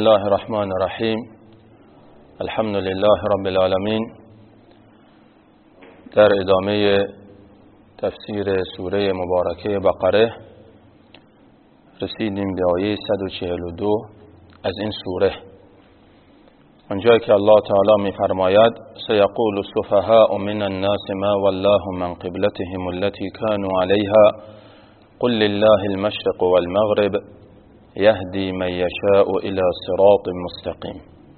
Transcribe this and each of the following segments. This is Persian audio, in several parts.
الله الرحمن الرحیم. الحمد لله رب العالمین. در ادامه تفسیر سوره مبارکه بقره رسیدیم به آیه 142 از این سوره، اونجایی که الله تعالی می‌فرماید سیقول السفهاء من الناس ما ولاهم من قبلتهم التي كانوا عليها قل لله المشرق والمغرب یهدی من یشاء الی صراط مستقیم.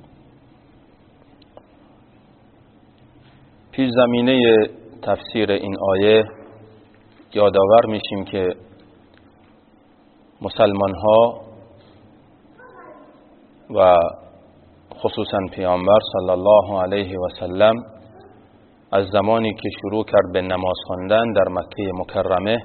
پیش زمینه تفسیر این آیه یادآور میشیم که مسلمان ها و خصوصا پیامبر صلی الله علیه و سلم از زمانی که شروع کرد به نماز خواندن در مکه مکرمه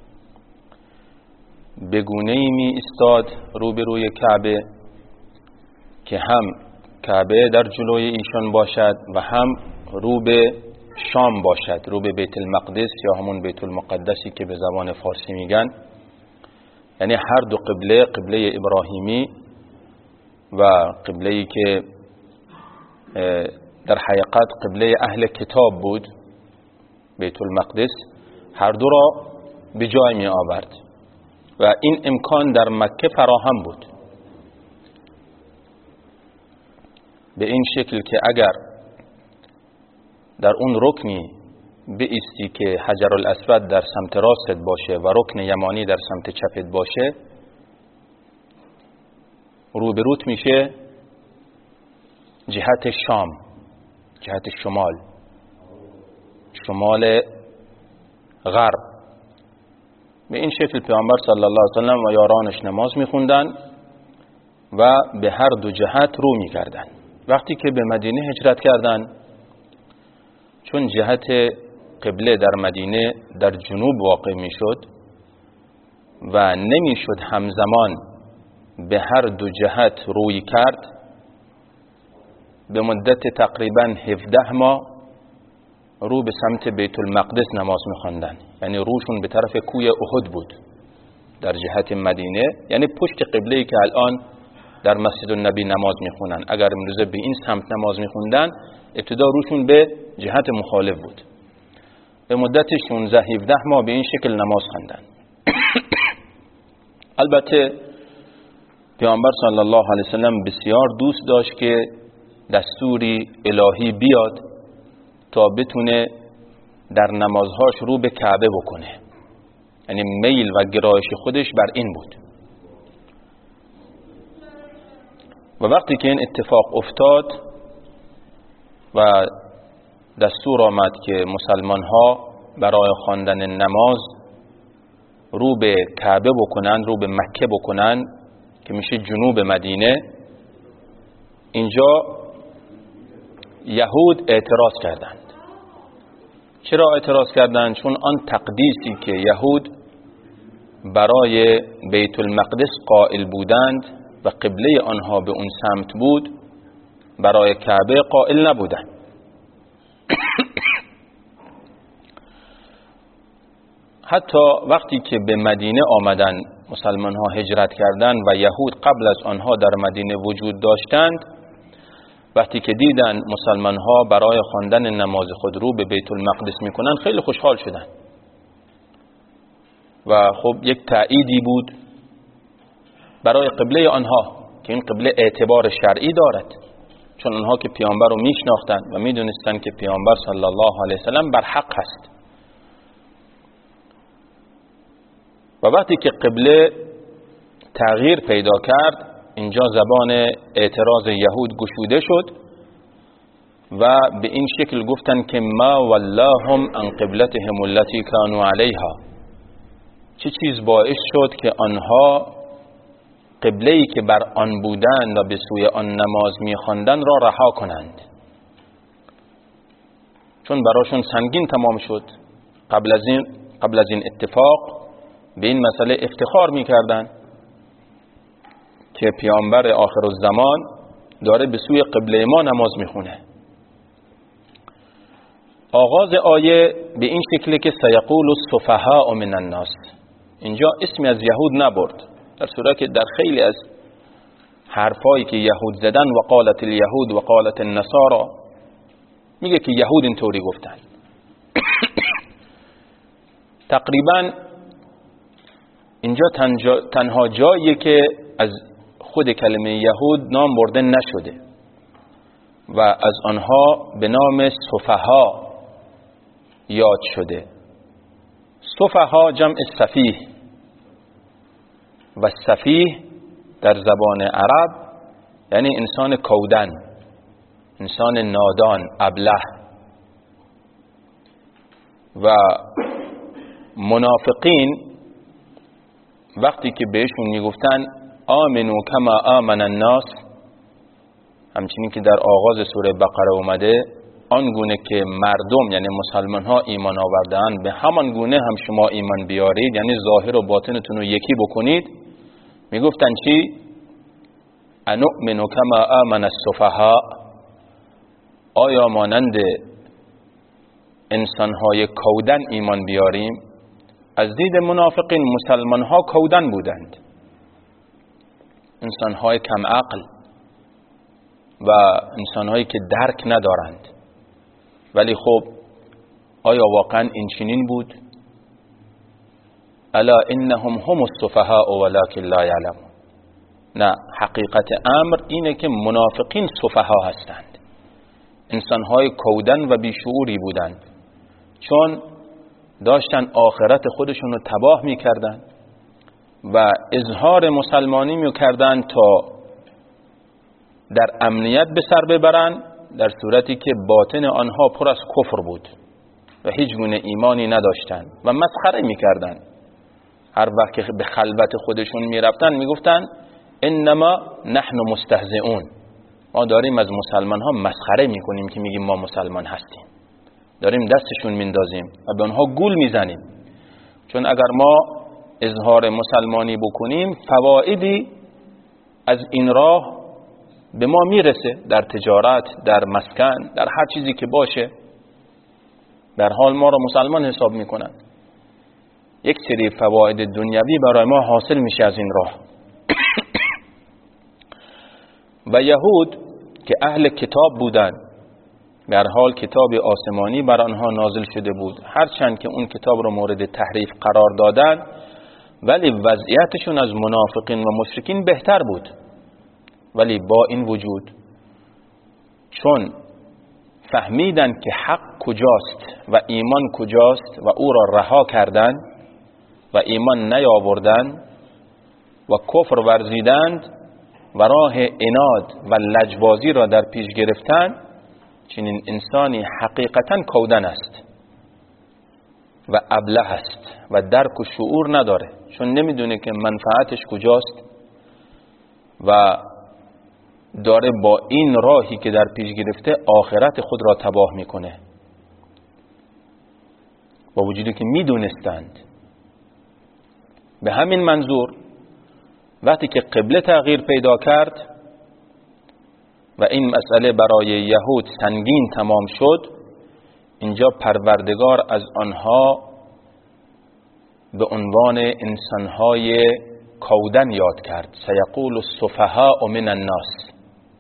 به گونه‌ای می ایستاد روبروی کعبه که هم کعبه در جلوی ایشان باشد و هم رو به شام باشد، رو به بیت المقدس یا همون بیت المقدسی که به زبان فارسی میگن. یعنی هر دو قبله، قبله ابراهیمی و قبله‌ای که در حقیقت قبله اهل کتاب بود، بیت المقدس، هر دو را به جای می آورد و این امکان در مکه فراهم بود، به این شکل که اگر در اون رکنی بایستی که حجر الاسود در سمت راستت باشه و رکن یمانی در سمت چپت باشه، روبروت میشه جهت شام، جهت شمال غرب. به این شکل پیامبر صلی الله علیه و سلم و یارانش نماز میخوندن و به هر دو جهت رو میکردن. وقتی که به مدینه هجرت کردن، چون جهت قبله در مدینه در جنوب واقع میشد و نمیشد همزمان به هر دو جهت روی کرد، به مدت تقریبا 17 ماه رو به سمت بیت المقدس نماز می‌خواندن. یعنی روشون به طرف کوی احد بود در جهت مدینه، یعنی پشت قبله‌ای که الان در مسجد النبی نماز می‌خونن. اگر امروزه به این سمت نماز می‌خوندن، ابتدا روشون به جهت مخالف بود. به مدت 16-17 ماه به این شکل نماز خواندن. البته پیامبر صلی الله علیه و سلم بسیار دوست داشت که دستوری الهی بیاد تا بتونه در نمازهاش رو به کعبه بکنه. یعنی میل و گرایش خودش بر این بود. و وقتی که این اتفاق افتاد و دستور آمد که مسلمان ها برای خواندن نماز رو به کعبه بکنن، رو به مکه بکنن که میشه جنوب مدینه، اینجا یهود اعتراض کردند. چرا اعتراض کردند؟ چون آن تقدیسی که یهود برای بیت المقدس قائل بودند و قبله آنها به اون سمت بود، برای کعبه قائل نبودند. حتی وقتی که به مدینه آمدن مسلمان ها هجرت کردند و یهود قبل از آنها در مدینه وجود داشتند، وقتی که دیدن مسلمان ها برای خواندن نماز خود رو به بیت المقدس میکنن، خیلی خوشحال شدن و خب یک تأییدی بود برای قبله آنها که این قبله اعتبار شرعی دارد، چون آنها که پیامبر رو میشناختند و میدونستند که پیامبر صلی الله علیه و سلم بر حق هست. و وقتی که قبله تغییر پیدا کرد، اینجا زبان اعتراض یهود گشوده شد و به این شکل گفتن که ما ولاهم عن قبلتهم التي كانوا عليها. چه چیز باعث شد که آنها قبله‌ای که بر آن بودند و به سوی آن نماز می‌خواندند را رها کنند؟ چون براشون سنگین تمام شد. قبل از این اتفاق به این مسئله افتخار می‌کردند که پیامبر آخر الزمان داره به سوی قبله ما نماز میخونه. آغاز آیه به این شکله که سیقول السفهاء من الناس. اینجا اسمی از یهود نبرد، در صورتی که در خیلی از حرفایی که یهود زدن و قالت الیهود و قالت النصارى، میگه که یهود اینطوری گفتن. تقریبا اینجا تنها جاییه که از خود کلمه یهود نام برده نشده و از آنها به نام سفها یاد شده. سفها جمع سفیه و سفیه در زبان عرب یعنی انسان کودن، انسان نادان، ابله. و منافقین وقتی که بهشون میگفتن آمنو کما آمن الناس، همچنین که در آغاز سوره بقره اومده، آنگونه که مردم یعنی مسلمان ها ایمان آوردن به همان گونه هم شما ایمان بیارید، یعنی ظاهر و باطنتون رو یکی بکنید. میگفتن چی؟ انؤمن کما آمن السفهاء، آیا مانند انسانهای کودن ایمان بیاریم؟ از دید منافقین مسلمان ها کودن بودند، انسانهای کم عقل و انسانهایی که درک ندارند. ولی خب آیا واقعا این چنین بود؟ الا انهم هم السفهاء ولكن لا يعلمون. نه، حقیقت امر اینه که منافقین سفها هستند، انسانهای کودن و بیشعوری بودند، چون داشتن آخرت خودشون رو تباه میکردن و اظهار مسلمانی میکردن تا در امنیت به سر ببرن، در صورتی که باطن آنها پر از کفر بود و هیچ گونه ایمانی نداشتن و مسخره میکردن. هر وقت که به خلوت خودشون میرفتن میگفتن انما نحن مستهزئون، ما داریم از مسلمان ها مسخره میکنیم که میگیم ما مسلمان هستیم، داریم دستشون میندازیم و به آنها گول میزنیم. چون اگر ما اظهار مسلمانی بکنیم فوائدی از این راه به ما میرسه، در تجارت، در مسکن، در هر چیزی که باشه، در حال ما رو مسلمان حساب میکنن. یک سری فواید دنیوی برای ما حاصل میشه از این راه. و یهود که اهل کتاب بودن، در حال کتاب آسمانی بر آنها نازل شده بود، هرچند که اون کتاب رو مورد تحریف قرار دادن، ولی وضعیتشون از منافقین و مشرکین بهتر بود. ولی با این وجود چون فهمیدن که حق کجاست و ایمان کجاست و او را رها کردن و ایمان نیاوردن و کفر ورزیدند و راه عناد و لجبازی را در پیش گرفتن، چنین انسانی حقیقتا کودن است و ابله است و درک و شعور نداره، چون نمیدونه که منفعتش کجاست و داره با این راهی که در پیش گرفته آخرت خود را تباه میکنه. با وجودی که میدونستند. به همین منظور وقتی که قبله تغییر پیدا کرد و این مسئله برای یهود سنگین تمام شد، اینجا پروردگار از آنها به عنوان انسانهای کودن یاد کرد. سیقول السفهاء من الناس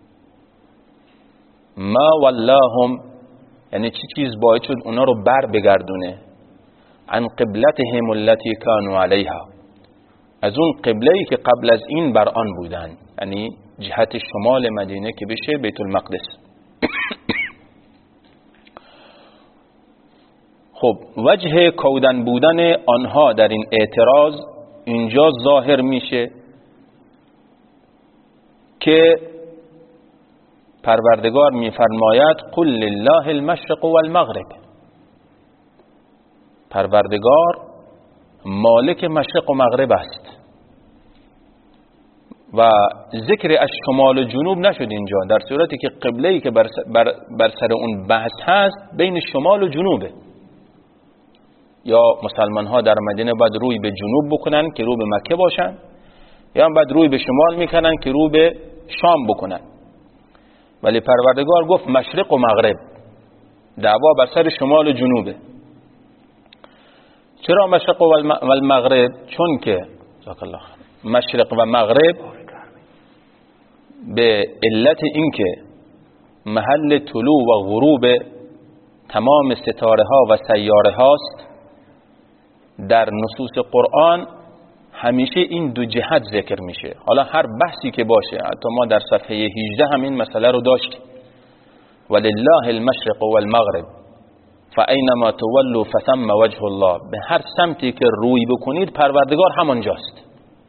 ما ولاهم، یعنی چی چیز باعث شد اونا رو بر بگردونه عن قبلتهم التي كانوا عليها، از اون قبله‌ای که قبل از این بر آن بودن، یعنی جهت شمال مدینه که بشه بیت المقدس. خب وجه کودن بودن آنها در این اعتراض اینجا ظاهر میشه که پروردگار میفرماید قل لله المشرق والمغرب، پروردگار مالک مشرق و مغرب است و ذکر از شمال و جنوب نشد اینجا، در صورتی که قبله‌ای که بر سر اون بحث هست بین شمال و جنوبه. یا مسلمان ها در مدینه باید روی به جنوب بکنن که رو به مکه باشن، یا باید روی به شمال میکنن که رو به شام بکنن. ولی پروردگار گفت مشرق و مغرب، دعوا بر سر شمال و جنوبه. چرا مشرق و المغرب؟ چون که مشرق و مغرب به علت اینکه محل طلوع و غروب تمام ستاره ها و سیاره هاست، در نصوص قرآن همیشه این دو جهت ذکر میشه. حالا هر بحثی که باشه، حتی ما در صفحه 18 همین مسئله رو داشتیم، ولله المشرق والمغرب فاینما تولوا فثم وجه الله. به هر سمتی که روی بکنید پروردگار همانجاست.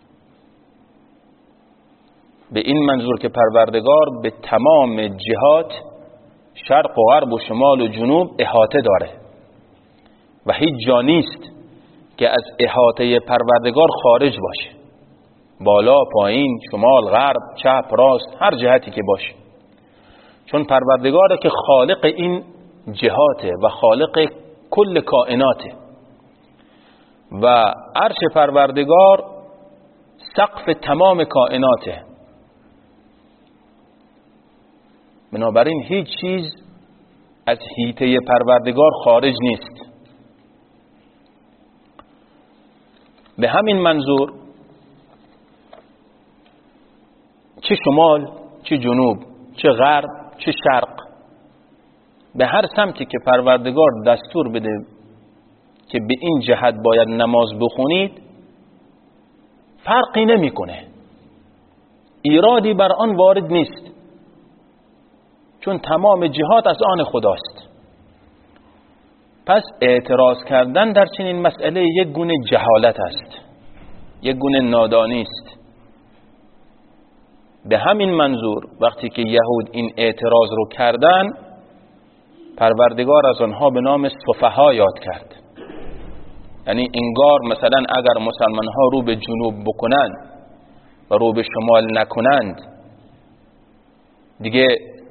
به این منظور که پروردگار به تمام جهات، شرق و غرب و شمال و جنوب احاطه داره و هیچ جا نیست که از احاطه پروردگار خارج باشه، بالا، پایین، شمال، غرب، چپ، راست، هر جهتی که باشه، چون پروردگاره که خالق این جهاته و خالق کل کائناته و عرش پروردگار سقف تمام کائناته. بنابراین هیچ چیز از حیطه پروردگار خارج نیست. به همین منظور چه شمال، چه جنوب، چه غرب، چه شرق، به هر سمتی که پروردگار دستور بده که به این جهت باید نماز بخونید، فرقی نمیکنه، ایرادی بر آن وارد نیست، چون تمام جهات از آن خداست. پس اعتراض کردن در چنین مسئله یک گونه جهالت است، یک گونه نادانی است. به همین منظور وقتی که یهود این اعتراض رو کردن، پروردگار از آنها به نام سفها یاد کرد. یعنی انگار مثلا اگر مسلمان ها رو به جنوب بکنند و رو به شمال نکنند، دیگه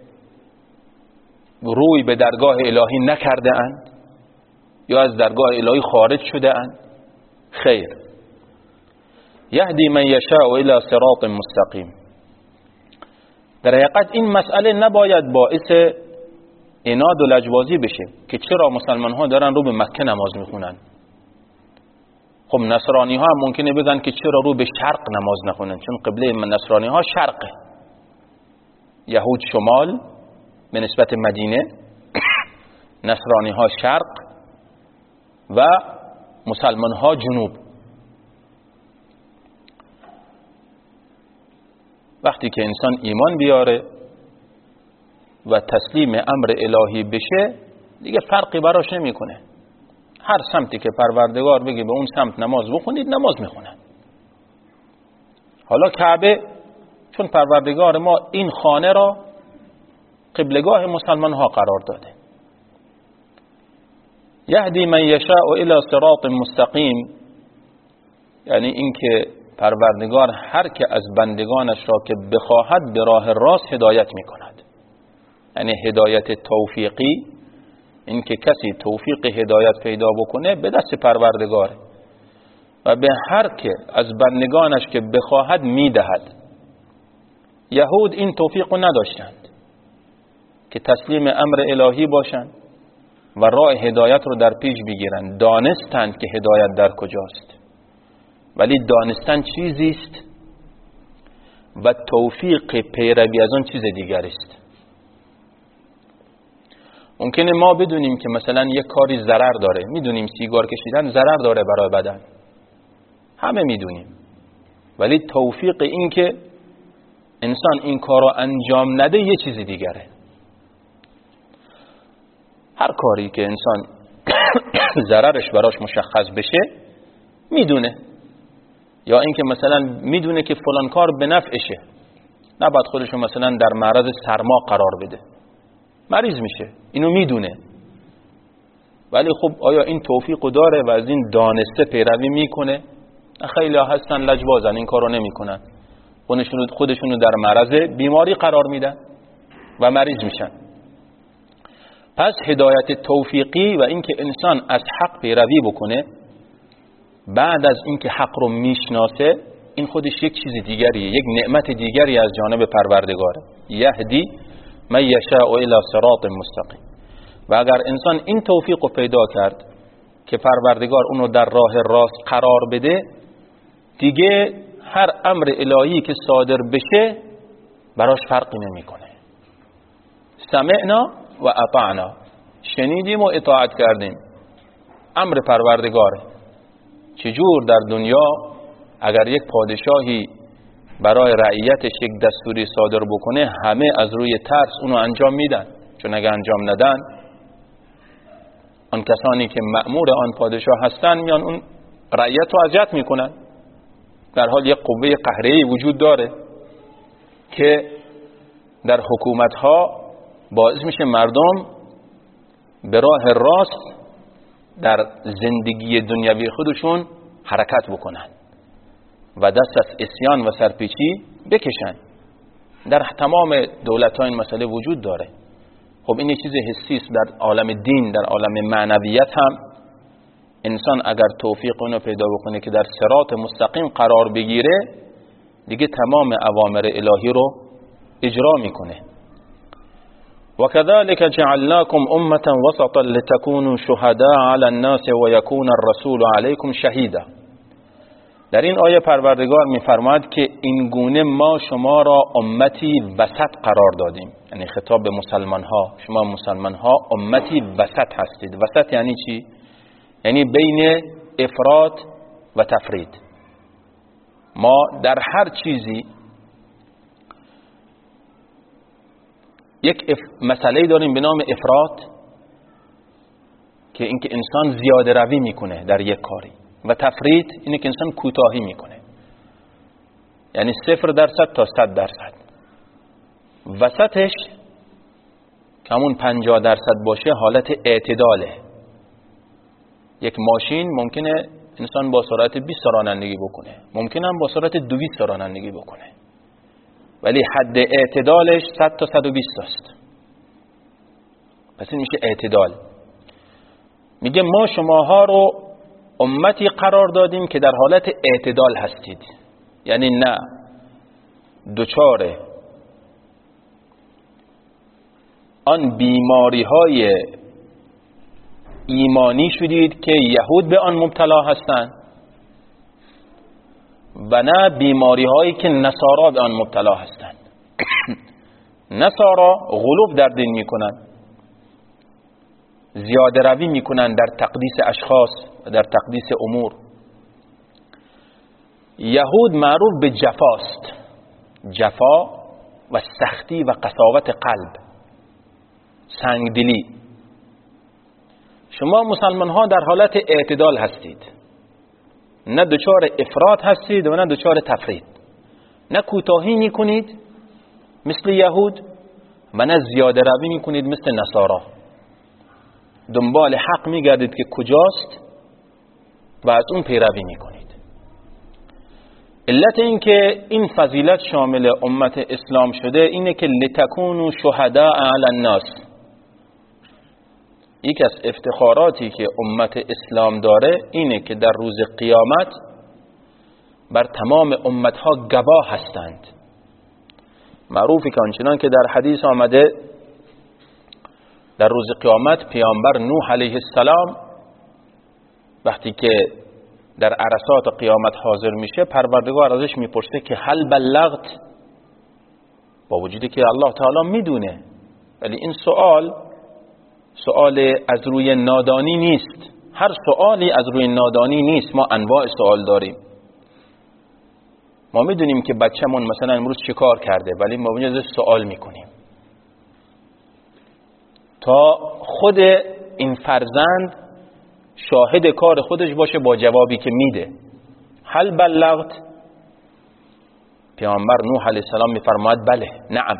روی به درگاه الهی نکرده اند یا از درگاه الهی خارج شده اند. خیر، یهدی من یشاء الی صراط مستقیم. در حقیقت این مسئله نباید باعث عناد و لجبازی بشه که چرا مسلمان ها دارن رو به مکه نماز میخونن. خب نصرانی ها هم ممکنه بگن که چرا رو به شرق نماز نخونن، چون قبله نصرانی ها شرقه، یهود شمال به نسبت مدینه، نصرانی ها شرق و مسلمان ها جنوب. وقتی که انسان ایمان بیاره و تسلیم امر الهی بشه، دیگه فرقی براش نمیکنه. هر سمتی که پروردگار بگه به اون سمت نماز بخونید، نماز میخونن. حالا کعبه، چون پروردگار ما این خانه را قبلگاه مسلمان ها قرار داده. یهدی من یشاء الی صراط مستقیم، یعنی اینکه پروردگار هر که از بندگانش را که بخواهد به راه راست هدایت میکند. یعنی هدایت توفیقی، اینکه کسی توفیق هدایت پیدا بکنه به دست پروردگاره و به هر که از بندگانش که بخواهد میدهد. یهود این توفیق رو نداشتند که تسلیم امر الهی باشند و راه هدایت رو در پیش بگیرند. دانستند که هدایت در کجاست، ولی دانستن چیزی است و توفیق پیروی از آن چیز دیگر است. ممکنه ما بدونیم که مثلا یک کاری ضرر داره، میدونیم سیگار کشیدن ضرر داره برای بدن، همه میدونیم، ولی توفیق این که انسان این کار رو انجام نده یه چیز دیگره. هر کاری که انسان ضررش براش مشخص بشه میدونه، یا اینکه مثلا میدونه که فلان کار به نفعشه، نباید خودشو مثلا در معرض سرما قرار بده، مریض میشه، اینو میدونه، ولی خب آیا این توفیقو داره و از این دانسته پیروی میکنه؟ خیلی ها هستن لجبازن، این کارو نمیکنن، خودشونو در معرض بیماری قرار میدن و مریض میشن. پس هدایت توفیقی و اینکه انسان از حق پیروی بکنه بعد از اینکه حق رو میشناسه، این خودش یک چیز دیگریه، یک نعمت دیگری از جانب پروردگاره. یهدی من یشاء الی صراط مستقیم. و اگر انسان این توفیق رو پیدا کرد که پروردگار اونو در راه راست قرار بده، دیگه هر امر الهی که صادر بشه براش فرقی نمیکنه. سمعنا و اطعنا، شنیدیم و اطاعت کردیم، امر پروردگاره. چجور در دنیا اگر یک پادشاهی برای رعیتش یک دستوری صادر بکنه همه از روی ترس اونو انجام میدن، چون اگر انجام ندن آن کسانی که مأمور آن پادشاه هستن میان اون رعیت رو اذیت میکنن. در حال یک قوه قهره‌ای وجود داره که در حکومت‌ها باعث میشه مردم به راه راست در زندگی دنیوی خودشون حرکت بکنن و دست از عصیان و سرپیچی بکشن. در تمام دولت‌ها این مسئله وجود داره. خب این یه چیز حسی است. در عالم دین، در عالم معنویت هم انسان اگر توفیق اونو پیدا بکنه که در صراط مستقیم قرار بگیره دیگه تمام اوامر الهی رو اجرا میکنه. وكذلك جعلناكم أمة وسطا لتكونوا شهداء على الناس ويكون الرسول عليكم شهيدا. در این آیه پروردگار میفرماید که این گونه ما شما را امتی وسط قرار دادیم، یعنی خطاب به مسلمان ها. شما مسلمان ها امتی وسط هستید. وسط یعنی چی؟ یعنی بین افراط و تفرید. ما در هر چیزی یک مسئله داریم به نام افراط که اینکه انسان زیاده روی میکنه در یک کاری، و تفرید اینه که انسان کوتاهی میکنه، یعنی 0% تا 100%. وسطش که همون 50% باشه حالت اعتداله. یک ماشین ممکنه انسان با سرعت 20 رانندگی بکنه، ممکنه هم با سرعت 200 رانندگی بکنه، ولی حد اعتدالش 100 تا 120 است. پس این میشه اعتدال. میگه ما شماها رو امتی قرار دادیم که در حالت اعتدال هستید، یعنی نه دچار آن بیماری های ایمانی شدید که یهود به آن مبتلا هستند و نه بیماری هایی که نصارا به آن مبتلا هستند. نصارا غلوب در دین میکنن، زیاده روی میکنن در تقدیس اشخاص و در تقدیس امور. یهود معروف به جفاست، جفا و سختی و قساوت قلب، سنگدلی. شما مسلمان ها در حالت اعتدال هستید، نه دچار افراط هستید و نه دچار تفرید، نه کوتاهی میکنید مثل یهود و نه زیاده روی میکنید مثل نصارا. دنبال حق میگردید که کجاست و از اون پیروی میکنید. علت این که این فضیلت شامل امت اسلام شده اینه که لتکونوا شهداء علی الناس. یکی از افتخاراتی که امت اسلام داره اینه که در روز قیامت بر تمام امتها گواه هستند. معروفی که آنچنان که در حدیث آمده در روز قیامت پیامبر نوح علیه السلام وقتی که در عرصات قیامت حاضر میشه پروردگار ازش میپرسه که هل بلغت، با وجودی که الله تعالی میدونه، ولی این سوال از روی نادانی نیست. هر سوالی از روی نادانی نیست. ما انواع سوال داریم. ما میدونیم که بچه‌مون مثلا امروز چه کار کرده، ولی ما ازش سوال میکنیم تا خود این فرزند شاهد کار خودش باشه با جوابی که میده. هل بلغت؟ پیامبر نوح علیه السلام میفرماید بله، نعم.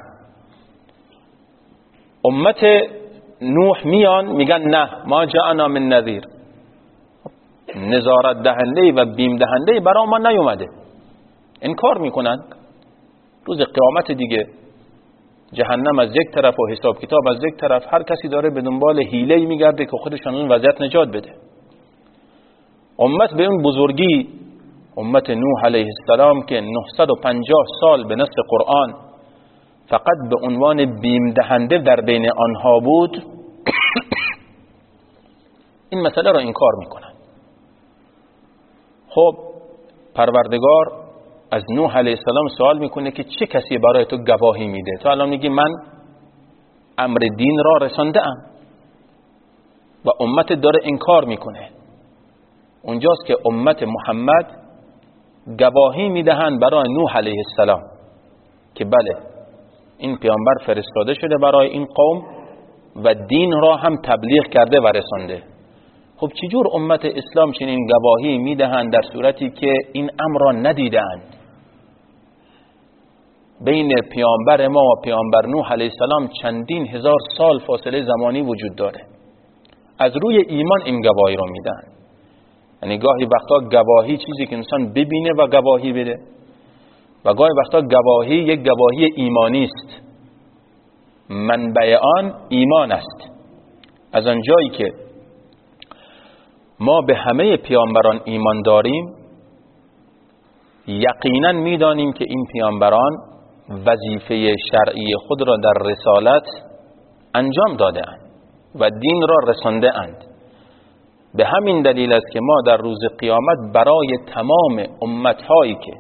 امت نوح میان میگن نه، ما جاءنا من نذیر، نظارت دهنده و بیم دهنده برای ما نیومده. انکار میکنن. روز قیامت دیگه جهنم از یک طرف و حساب کتاب از یک طرف، هر کسی داره به دنبال حیله‌ای میگرده که خودشان اون وضعیت نجات بده. امت به اون بزرگی، امت نوح علیه السلام که 950 سال به نص قرآن فقط به عنوان بیم دهنده در بین آنها بود، این مسئله را انکار میکنن. خب پروردگار از نوح علیه السلام سوال میکنه که چه کسی برای تو گواهی میده؟ تو الان میگی من امر دین را رسانده ام و امت داره انکار میکنه. اونجاست که امت محمد گواهی میدهند برای نوح علیه السلام که بله این پیامبر فرستاده شده برای این قوم و دین را هم تبلیغ کرده و رسانده. خب چجور امت اسلام چنین گواهی میدهند در صورتی که این امر را ندیدند؟ بین پیامبر ما و پیامبر نوح علیه السلام چندین هزار سال فاصله زمانی وجود داره. از روی ایمان این گواهی را میدن. یعنی گاهی وقتا گواهی چیزی که انسان ببینه و گواهی بده و گاهی وقتا گواهی یک گواهی ایمانی است، منبع آن ایمان است. از آنجایی که ما به همه پیامبران ایمان داریم، یقینا میدانیم که این پیامبران وظیفه شرعی خود را در رسالت انجام داده اند و دین را رسانده اند. به همین دلیل است که ما در روز قیامت برای تمام امت‌هایی که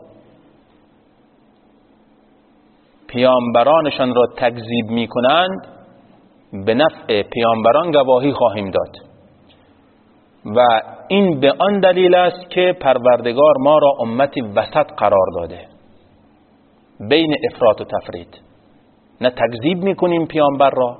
پیامبرانشان را تکذیب می‌کنند به نفع پیامبران گواهی خواهیم داد و این به آن دلیل است که پروردگار ما را امتی وسط قرار داده، بین افراط و تفرید. نه تکذیب می‌کنیم پیامبر را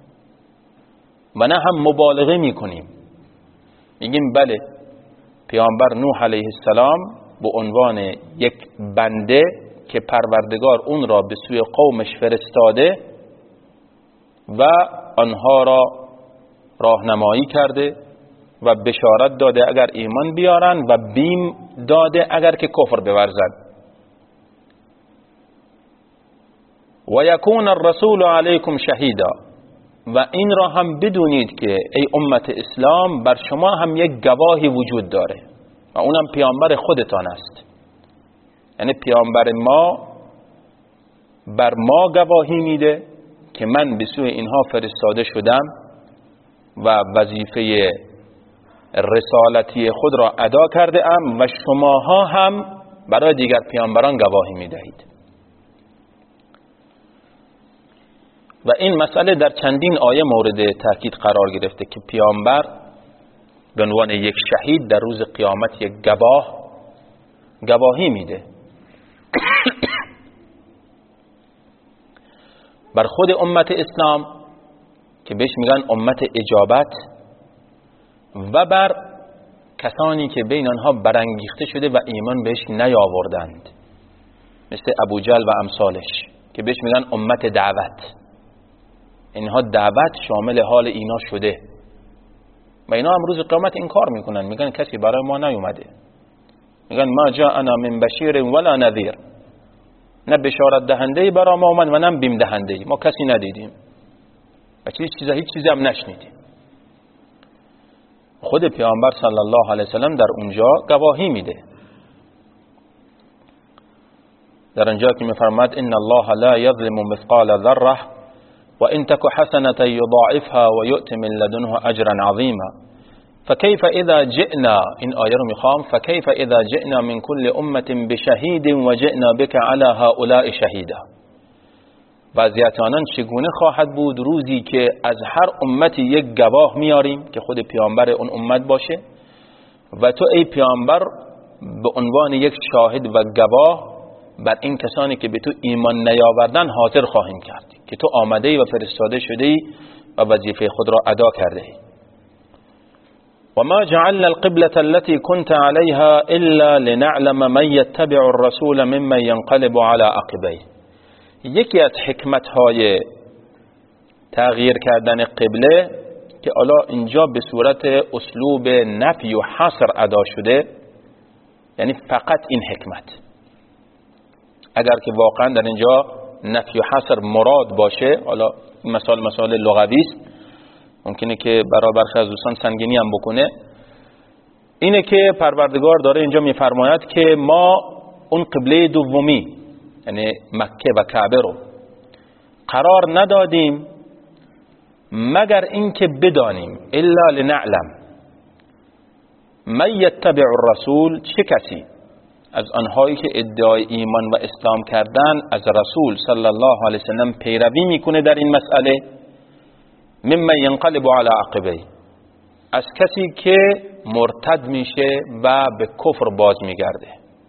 و نه هم مبالغه می‌کنیم. میگیم بله پیامبر نوح علیه السلام به عنوان یک بنده که پروردگار اون را به سوی قومش فرستاده و آنها را راهنمایی کرده و بشارت داده اگر ایمان بیارن و بیم داده اگر که کفر بورزند. و یکون الرسول علیکم شهیدا، و این را هم بدونید که ای امت اسلام بر شما هم یک گواهی وجود داره و اونم پیامبر خودتان است. یعنی پیامبر ما بر ما گواهی میده که من به سوی اینها فرستاده شدم و وظیفه رسالتی خود را ادا کرده ام و شماها هم برای دیگر پیامبران گواهی میدهید. و این مسئله در چندین آیه مورد تاکید قرار گرفته که پیامبر به عنوان یک شهید در روز قیامت یک گواهی میده بر خود امت اسلام که بهش میگن امت اجابت و بر کسانی که بین آنها برانگیخته شده و ایمان بهش نیاوردند، مثل ابو جهل و امثالش که بهش میگن امت دعوت. اینها دعوت شامل حال اینا شده و اینا هم روز قیامت انکار میکنن، میگن کسی برای ما نیومده، میگن ما جاءنا من بشیر ولا نذیر، نه بشارت دهنده برای ما اومد و نه بیم دهنده، ما کسی ندیدیم و هیچ چیزی هم نشنیدیم. خود پیامبر صلی الله علیه وسلم در اونجا گواهی میده، در اونجا که میفرماد ان الله لا یظلم مثقال ذره و ان تک حسنه یضاعفها و یؤت من لدنه اجرا عظیما فكيف اذا جئنا، این آیه رو میخوام، فكيف اذا جئنا من كل امه بشهید و جئنا بك على هؤلاء شهیدا. وضعیت آنان چگونه خواهد بود روزی که از هر امتی یک گواه میاریم که خود پیامبر اون امت باشه و تو ای پیامبر به عنوان یک شاهد و گواه بر این کسانی که به تو ایمان نیاوردن حاضر خواهیم کرد که تو آمده ای و فرستاده شده ای و وظیفه خود را ادا کرده ای. و ما جعلنا القبلة التي كنت عليها الا لنعلم من يتبع الرسول ممن ينقلب على عقبيه. یکی از حکمت‌های تغییر کردن قبله که حالا اینجا به صورت اسلوب نفی و حصر ادا شده، یعنی فقط این حکمت. اگر که واقعا در اینجا نفی و حصر مراد باشه، حالا مثال لغوی است، ممکنه که برای برخی از دوستان سنگینی هم بکنه، اینه که پروردگار داره اینجا میفرماید که ما اون قبله دومی یعنی مکه و کعبه رو قرار ندادیم مگر اینکه بدانیم، الا لنعلم من یتبع الرسول، چه کسی از آنهایی که ادعای ایمان و اسلام کردن از رسول صلی الله علیه وسلم پیروی میکنه در این مسئله، ممن ینقلب علی عقبیه، از کسی که مرتد میشه و به کفر باز میگرده.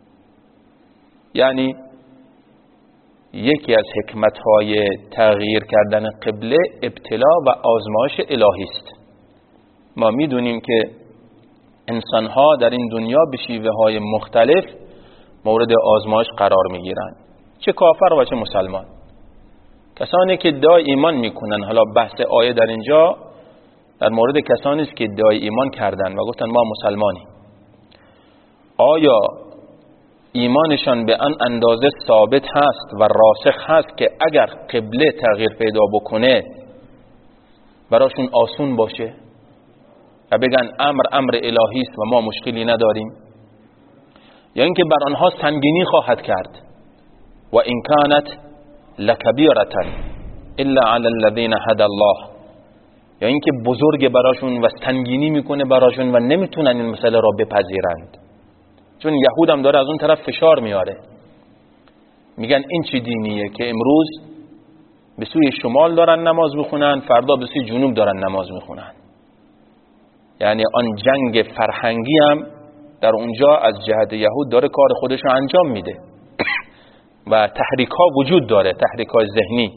یعنی یکی از حکمت‌های تغییر کردن قبله ابتلا و آزمایش الهی است. ما میدونیم که انسان‌ها در این دنیا به شیوه‌های مختلف مورد آزمایش قرار میگیرند، چه کافر و چه مسلمان. کسانی که ادعای ایمان میکنن، حالا بحث آیه در اینجا در مورد کسانی است که ادعای ایمان کردن و گفتن ما مسلمانیم، آیا ایمانشان به آن اندازه ثابت هست و راسخ هست که اگر قبله تغییر پیدا بکنه براشون آسون باشه و بگن امر الهی است و ما مشکلی نداریم، یا اینکه بر آنها سنگینی خواهد کرد؟ و این کانت لکبیرة الا علی الذین هدی الله، یا اینکه بزرگ براشون و سنگینی میکنه براشون و نمیتونن این مسئله را بپذیرند. چون یهود هم داره از اون طرف فشار میاره، میگن این چی دینیه که امروز به سوی شمال دارن نماز میخونن، فردا به سوی جنوب دارن نماز میخونن. یعنی آن جنگ فرهنگی هم در اونجا از جهت یهود داره کار خودش رو انجام میده و تحریک ها وجود داره، تحریک های ذهنی.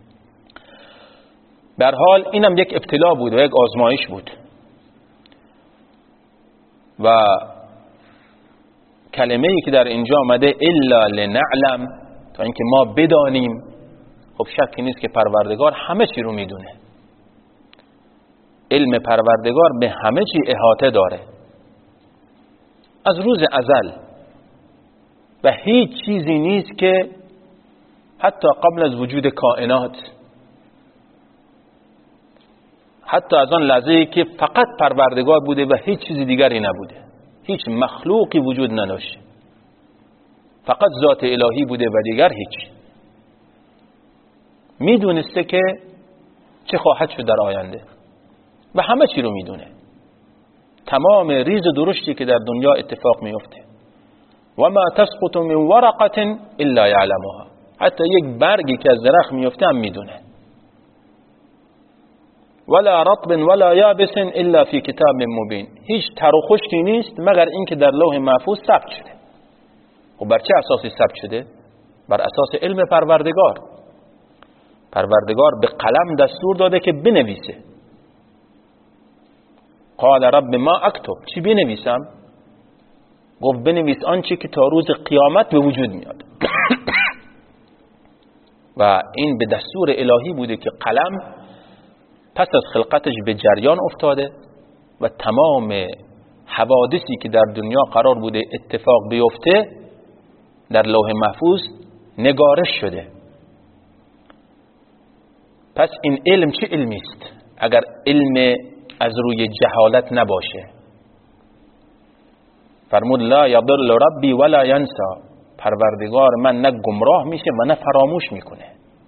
در حال اینم یک ابتلا بود و یک آزمایش بود. و کلمه ای که در اینجا آمده الا لنعلم، تا اینکه ما بدانیم، خب شکی نیست که پروردگار همه چی رو میدونه. علم پروردگار به همه چی احاطه داره از روز ازل و هیچ چیزی نیست که حتی قبل از وجود کائنات، حتی از آن لحظه‌ای که فقط پروردگار بوده و هیچ چیز دیگری نبوده، هیچ مخلوقی وجود نداشته، فقط ذات الهی بوده و دیگر هیچ، میدونسته که چه خواهد شد در آینده و همه چی رو میدونه. تمام ریز درشتی که در دنیا اتفاق میفته. و ما تسقط من ورقه الا یعلمها، حتی یک برگی که از درخت میفته هم میدونه. ولا رطب ولا یابس الا فی کتاب مبین، هیچ تر و خشکی نیست مگر اینکه در لوح محفوظ ثبت شده. و بر چه اساسی ثبت شده؟ بر اساس علم پروردگار. پروردگار به قلم دستور داده که بنویسه. قال رب ما اکتب، چی بنویسم؟ گفت بنویس آنچه که تا روز قیامت به وجود میاد. و این به دستور الهی بوده که قلم پس از خلقتش به جریان افتاده و تمام حوادثی که در دنیا قرار بوده اتفاق بیفته در لوح محفوظ نگارش شده. پس این علم چه علمی است اگر علم از روی جهالت نباشه؟ فرمود لا یضل ربی ولا ینسا، پروردگار من نه گمراه میشه و نه فراموش میکنه.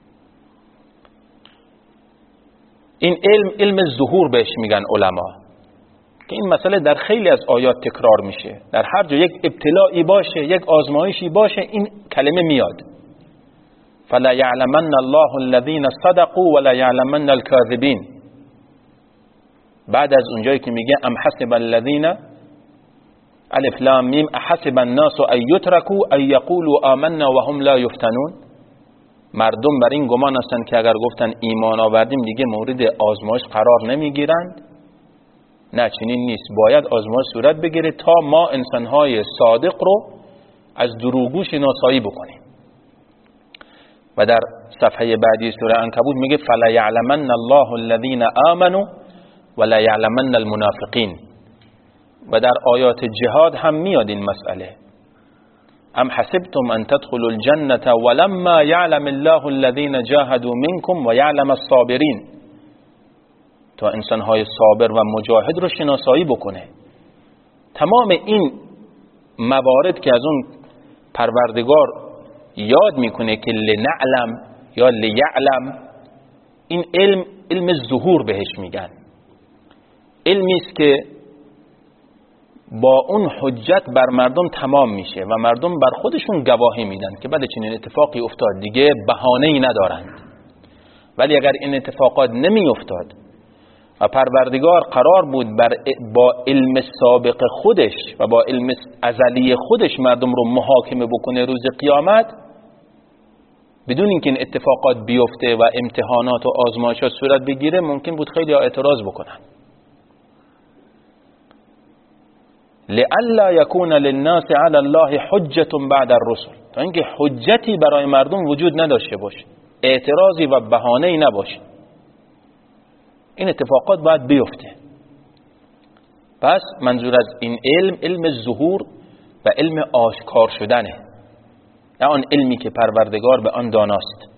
این علم ظهور بهش میگن علما، که این مسئله در خیلی از آیات تکرار میشه. در هر جا یک ابتلائی باشه، یک آزمایشی باشه، این کلمه میاد. فلا یعلمن الله الذین صدقوا ولا یعلمن الکاذبین. بعد از اونجایی که میگه ام حسب الذین الف لام میم احسب الناس ان یترکوا ان یقولوا آمنا وهم لا یفتنون، مردم بر این گمان هستند که اگر گفتن ایمان آوردیم دیگه مورد آزمایش قرار نمیگیرند. نه، چنین نیست. باید آزمایش صورت بگیره تا ما انسانهای صادق رو از دروغگو شناسایی بکنیم. و در صفحه بعدی سوره عنکبوت میگه فلا یعلمن الله الذین آمنوا ولا یعلمن المنافقین. و در آیات جهاد هم میاد این مسئله. ام حسبتم ان تدخلوا الجنة ولما یعلم الله الذین جاهدوا منکم و یعلم الصابرین، تا انسانهای صابر و مجاهد رو شناسایی بکنه. تمام این موارد که از اون پروردگار یاد میکنه که لنعلم یا لیعلم، این علم ظهور بهش میگن. علمی است که با اون حجت بر مردم تمام میشه و مردم بر خودشون گواهی میدن که بله چنین اتفاقی افتاد، دیگه بهانه‌ای ندارند. ولی اگر این اتفاقات نمی افتاد و پروردگار قرار بود با علم سابق خودش و با علم ازلی خودش مردم رو محاکمه بکنه روز قیامت، بدون اینکه این اتفاقات بیفته و امتحانات و آزمایشات صورت بگیره، ممکن بود خیلی اعتراض بکنن. لئلا یکون للناس علی الله حجة بعد الرسل، تا اینکه حجتی برای مردم وجود نداشته باشه، اعتراضی و بهانه‌ای نباشه. این اتفاقات باید بیفته. پس منظور از این علم ظهور و علم آشکار شدنه، نه آن علمی که پروردگار به آن داناست.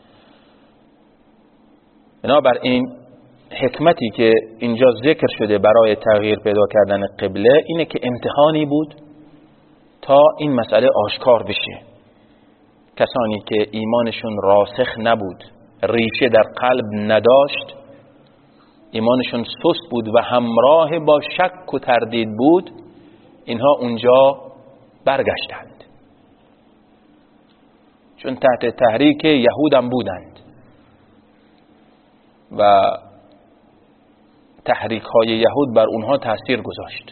بنابراین حکمتی که اینجا ذکر شده برای تغییر پیدا کردن قبله اینه که امتحانی بود تا این مسئله آشکار بشه. کسانی که ایمانشون راسخ نبود، ریشه در قلب نداشت، ایمانشون سست بود و همراه با شک و تردید بود، اینها اونجا برگشتند، چون تحت تحریک یهود هم بودند و تحریک های یهود بر اونها تاثیر گذاشت.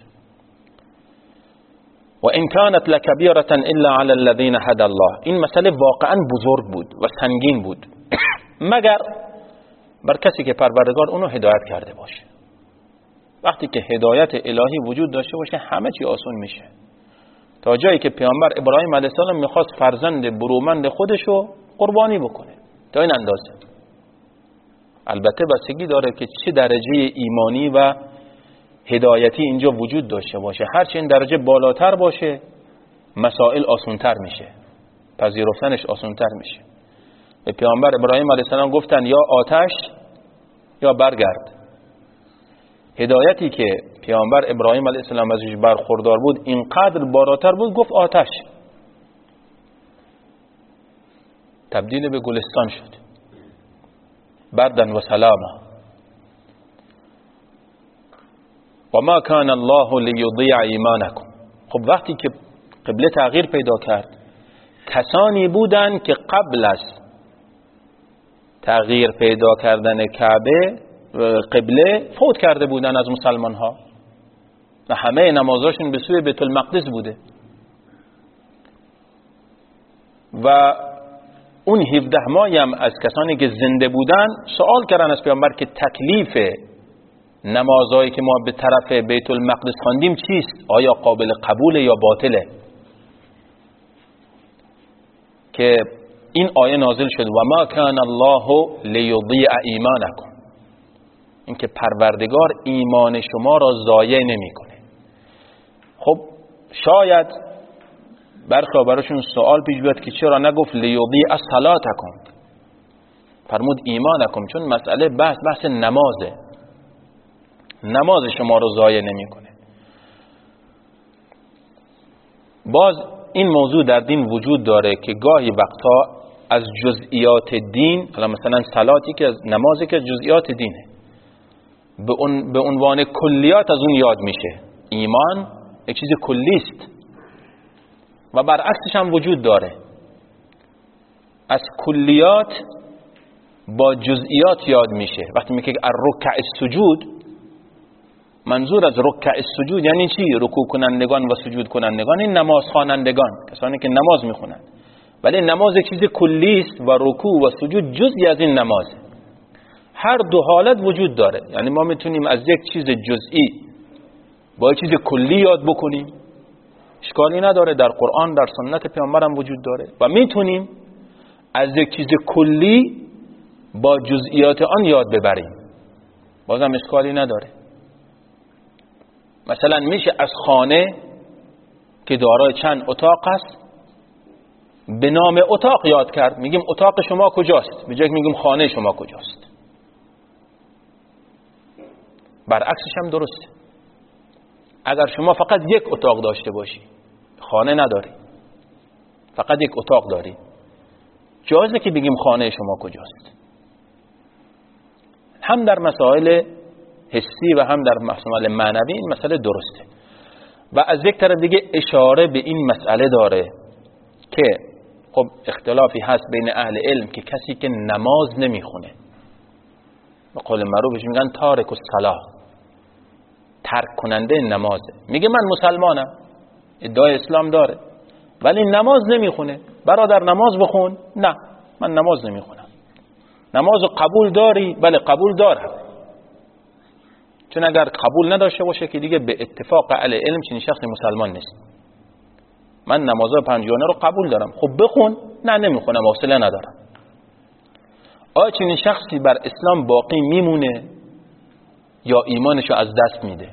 و ان كانت لکبیرة الا علی الذین هدى الله، این مسئله واقعا بزرگ بود و سنگین بود مگر بر کسی که پروردگار اونو هدایت کرده باشه. وقتی که هدایت الهی وجود داشته باشه همه چی آسون میشه. تا جایی که پیامبر ابراهیم علیه السلام میخواست فرزند برومند خودشو قربانی بکنه، تا این اندازه. البته بستگی داره که چه درجه ایمانی و هدایتی اینجا وجود داشته باشه. هرچی این درجه بالاتر باشه مسائل آسانتر میشه، پذیرفتنش آسانتر میشه. به پیامبر ابراهیم علیه السلام گفتن یا آتش یا برگرد. هدایتی که پیامبر ابراهیم علیه السلام ازش برخوردار بود اینقدر بالاتر بود، گفت آتش. تبدیل به گلستان شد، بردن و سلاما. و ما کان الله لیضیع ایمانکم. خب وقتی که قبله تغییر پیدا کرد، کسانی بودن که قبل از تغییر پیدا کردن کعبه قبله فوت کرده بودن از مسلمان ها و همه نمازاشون به سوی بیت المقدس بوده. و اون 17 ماهی هم از کسانی که زنده بودن سوال کردن از پیامبر که تکلیف نمازهایی که ما به طرف بیت المقدس خواندیم چیست؟ آیا قابل قبول یا باطله؟ که این آیه نازل شد و ما کان الله لیضیع ایمانکم، این که پروردگار ایمان شما را ضایع نمیکنه. خب شاید براشون سوال پیش بیاد که چرا نگفت لیضیع صلاتکم، فرمود ایمانکم، چون مسئله بحث نمازه، نماز شما رو ضایع نمیکنه. باز این موضوع در دین وجود داره که گاهی وقتا از جزئیات دین، مثلا صلاتی که از نمازی که از جزئیات دینه، به عنوان کلیات از اون یاد میشه. ایمان یک چیز کلی است و برعکسش هم وجود داره. از کلیات با جزئیات یاد میشه. وقتی میگه الرکع السجود، منظور از رکع السجود یعنی چی؟ رکوع کنندگان و سجود کنندگان، این نماز خوانندگان، کسانی که نماز میخونن. ولی نماز یک چیز کلی است و رکوع و سجود جزئی از این نمازه. هر دو حالت وجود داره. یعنی ما میتونیم از یک چیز جزئی با یک چیز کلی یاد بکنیم، اشکالی نداره، در قرآن در سنت پیامبر هم وجود داره. و میتونیم از یک چیز کلی با جزئیات آن یاد ببریم، بازم اشکالی نداره. مثلا میشه از خانه که دارای چند اتاق است به نام اتاق یاد کرد. میگیم اتاق شما کجاست، به جای میگیم خانه شما کجاست. برعکسش هم درسته. اگر شما فقط یک اتاق داشته باشی، خانه نداری، فقط یک اتاق داری، جایزه که بگیم خانه شما کجاست. هم در مسائل حسی و هم در مسائل معنوی این مسئله درسته. و از یک طرف دیگه اشاره به این مسئله داره که خب اختلافی هست بین اهل علم که کسی که نماز نمیخونه، به قول معروفش میگن تارک الصلاة، ترک کننده نمازه، میگه من مسلمانم، ادعای اسلام داره ولی نماز نمیخونه. برادر نماز بخون. نه، من نماز نمیخونم. نماز قبول داری؟ بله قبول دارم، چون اگر قبول نداشته باشه که دیگه به اتفاق اهل علم چنین شخصی مسلمان نیست. من نمازهای پنجگانه رو قبول دارم. خب بخون. نه نمیخونم، حوصله ندارم. آیا چنین شخصی بر اسلام باقی میمونه یا ایمانشو از دست میده؟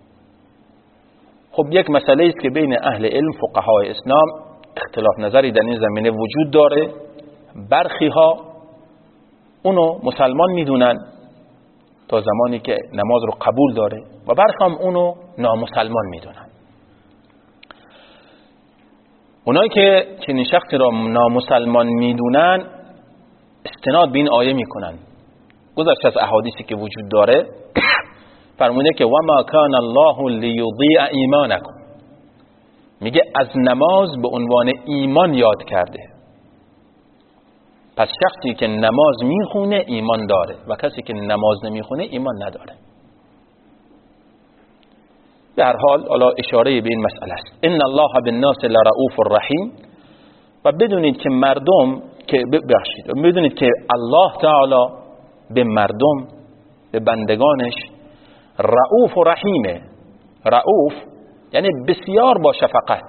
خب یک مسئله است که بین اهل علم، فقهای اسلام، اختلاف نظری در این زمینه وجود داره. برخی ها اونو مسلمان میدونن تا زمانی که نماز رو قبول داره و برخی هم اونو نامسلمان میدونن. اونایی که چنین شخصی را نامسلمان میدونن استناد به این آیه میکنن. گذشته از احادیثی که وجود داره فرموده که وما کان الله لیضیع ایمانکم، میگه از نماز به عنوان ایمان یاد کرده. پس شخصی که نماز میخونه ایمان داره و کسی که نماز نمیخونه ایمان نداره. به هر حال حالا اشاره به این مسئله است. ان الله بالناس لرؤوف الرحیم. و بدونید که مردم که بدونید که الله تعالی به مردم، به بندگانش رؤوف و رحیمه. رؤوف یعنی بسیار با شفقت،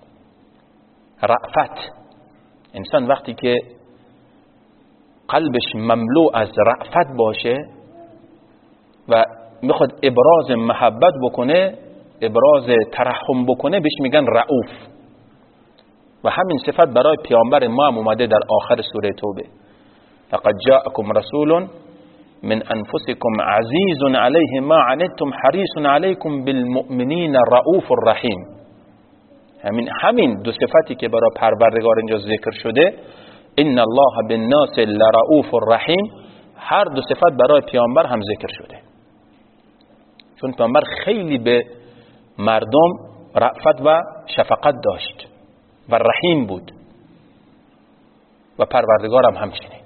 رأفت. انسان وقتی که قلبش مملو از رأفت باشه و میخواد ابراز محبت بکنه، ابراز ترحم بکنه، بهش میگن رؤوف. و همین صفت برای پیامبر ما هم اومده در آخر سوره توبه. لقد جاءكم رسول من انفسكم عزیز علیه ما عنتم حریص علیکم بالمؤمنین رؤوف الرحیم. همین دو صفتی که برای پروردگار اینجا ذکر شده، ان الله بالناس لرؤوف الرحیم، هر دو صفت برای پیامبر هم ذکر شده، چون پیامبر خیلی به مردم رأفت و شفقت داشت و رحیم بود و پروردگار هم همچنین.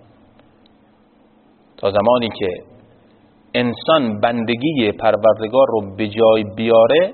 تا زمانی که انسان بندگی پروردگار رو به جای بیاره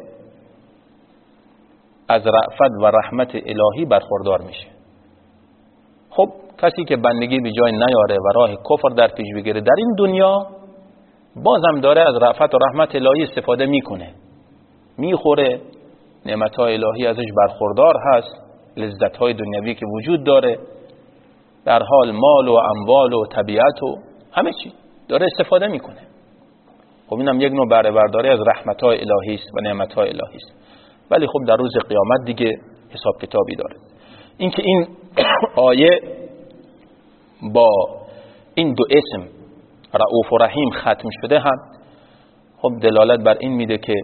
از رأفت و رحمت الهی برخوردار میشه. خب کسی که بندگی به جای نیاره و راه کفر در پیش بگیره در این دنیا، بازم داره از رأفت و رحمت الهی استفاده میکنه، میخوره، نعمتهای الهی ازش برخوردار هست، لذتهای دنیوی که وجود داره، در حال مال و اموال و طبیعت و همه چی داره استفاده میکنه. خب اینم یک نوع بهره برداری از رحمتهای الهی است و نعمتهای الهی است. ولی خب در روز قیامت دیگه حساب کتابی داره. اینکه این آیه با این دو اسم رؤوف و رحیم ختم شده هم خب دلالت بر این میده که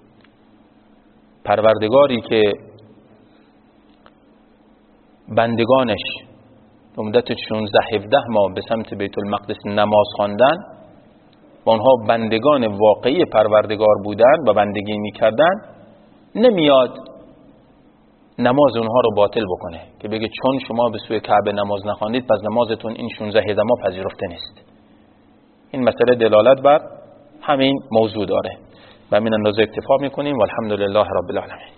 پروردگاری که بندگانش به مدت 16-17 ماه به سمت بیت المقدس نماز خواندن و اونها بندگان واقعی پروردگار بودن و بندگی میکردن، نمیاد نماز اونها رو باطل بکنه که بگه چون شما به سوی کعبه نماز نخواندید پس نمازتون این 16 ماه پذیرفته نیست. این مسئله دلالت بر همین موضوع داره و من اندازه اکتفا میکنیم و الحمدلله رب العالمین.